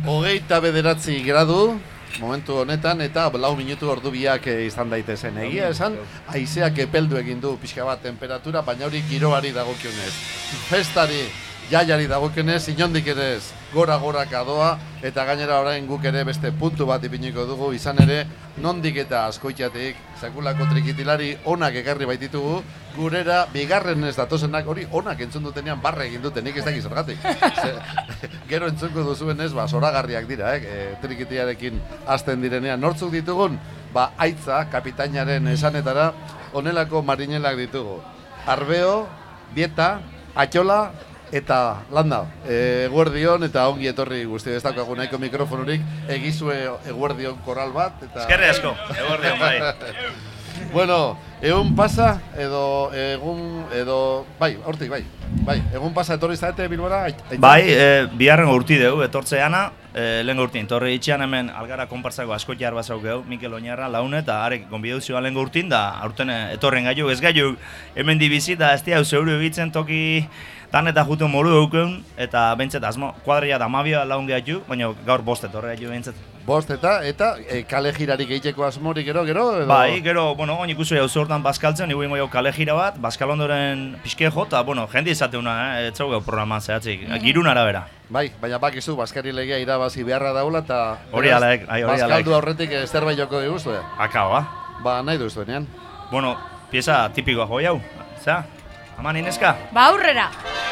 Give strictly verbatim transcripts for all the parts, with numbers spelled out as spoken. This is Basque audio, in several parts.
Hogeita bederatzi gradu, momentu honetan, eta lau minutu ordu biak izan daitezen. Egia esan, haizeak epeldu egin du pixka bat temperatura, baina hori giroari dagokionez. Festari, jaiari dagokionez, inondik ere ez, gora-goraka doa, eta gainera orain guk ere beste puntu bat ipiniko dugu, izan ere, nondik eta askoitzatik, sekulako trikitilari onak ekarri baititugu, gurera bigarren ez datozenak, hori onak entzun dutenean barra egin dute, nik ez dakiz zergatik. Gero entzunko duzuenez, ba, zoragarriak dira, eh? E, trikitiarekin hasten direnean. Nortzuk ditugun? Ba, Aitza, kapitainaren esanetara, honelako marinelak ditugu. Arbeo, Bieta, Atxola, eta Landa, eguerdion eta ongi etorri guzti ez daukagu nahiko mikrofonurik, egizue eguerdion koral bat, eta... Eskerri asko, eguerdion bai. Bueno, egun pasa, edo, egun, edo, bai, hortik, bai, bai, egun pasa etorri zaete Bilbora? Bai, e, biharren urti dugu, etortzeana, e, lehen urtin, torri itxean hemen algara konpartzako asko jar bat zaukeu, Mikel Oñarra, laune, eta arek konbideu zioan lehen urtin, da aurten etorren gaiu, ez gaiu hemen dibizi, da ez diau zeuru egitzen toki tan eta jutu moru dugun, eta bentzet asmo, kuadria da mabia laun gehatu, baina gaur bost etorre gaiu bentzet. Bost eta, eta e, kale jirarik egiteko asmorik gero, gero? Edo? Bai, gero, bueno, oin ikusi hau hortan bazkaltzen, nigu ingo jau kale jira bat, bazkal ondoren pixke jo, eta, bueno, jende izateuna, eh, etzau gau programan zehatzik, girun arabera. Bai, baina bakizu, Baskari legea irabazi beharra daula, eta... Hori alaek, hori alaek. Bazkaldu aurretik zerbait joko diguztu, eh? Akao, ba? Ba, nahi duzuenean. Bueno, pieza tipikoa joi hau, zera? Aman Ineska? Ba, aurrera!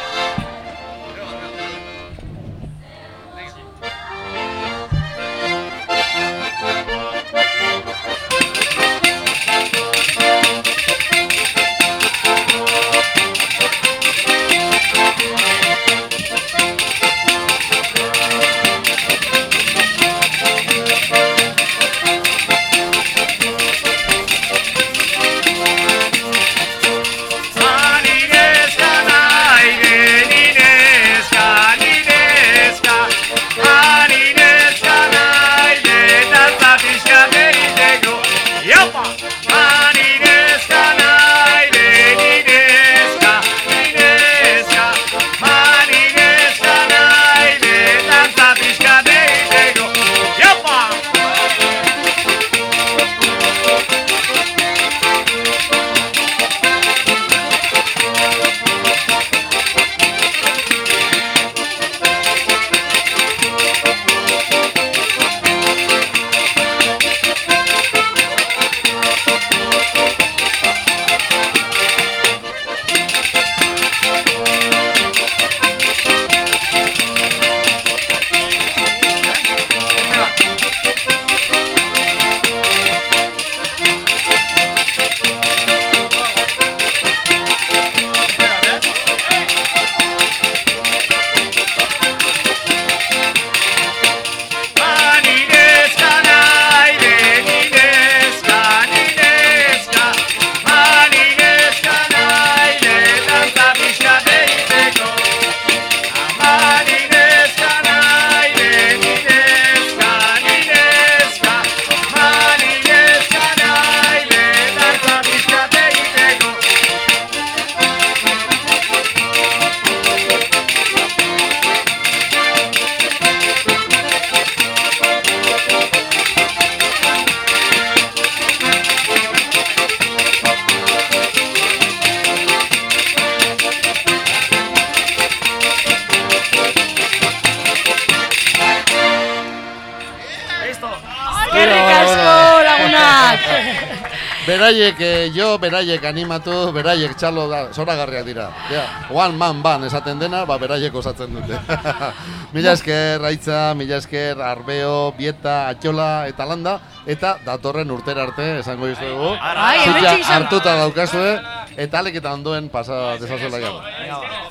Beraiek eh, jo, beraiek animatu, beraiek txalo da, zoragarriak dira. Ja, one man ban esaten dena, ba beraiek osatzen dute. Mila esker, Aitza, mila esker, Arbeo, Bieta, Atxola eta Landa, eta datorren urtera arte, esango dizuegu. Zutxa hartuta daukazue, eta alek eta ondoen pasa dezazuela gero.